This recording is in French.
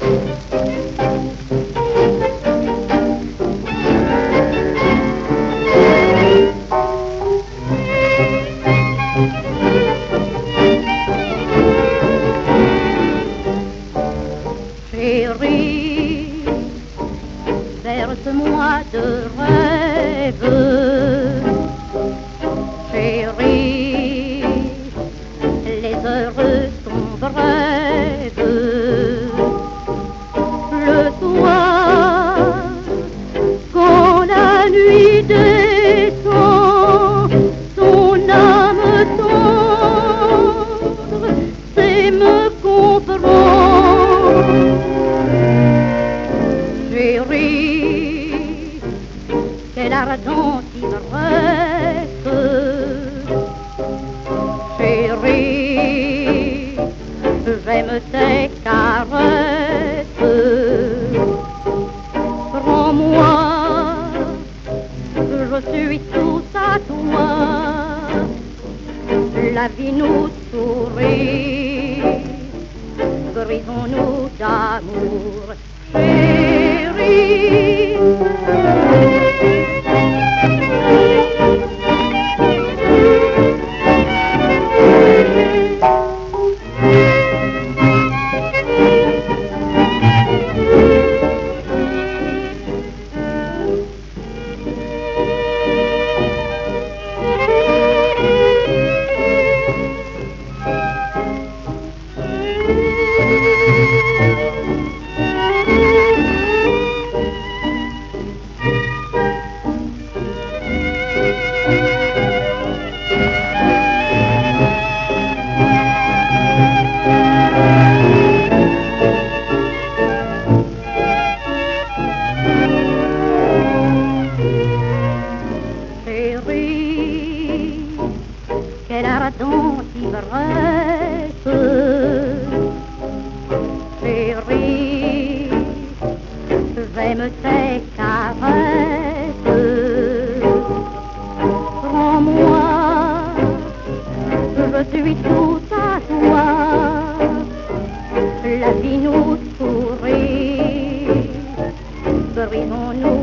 Chérie, berce-moi de rêves. Chérie, les heureux sont brèves. Le soir, quand la nuit descend, son âme tendre sait me comprendre. Chérie, quelle ardente ivresse. Chérie, j'aime tes caresses. Prends-moi, je suis tout à toi. La vie nous sourit, brisons-nous d'amour. Chérie, quelle ardente ivresse. Chérie, j'aime tes caresses. Prends-moi, je suis tout à toi. La vie nous sourit, brisons-nous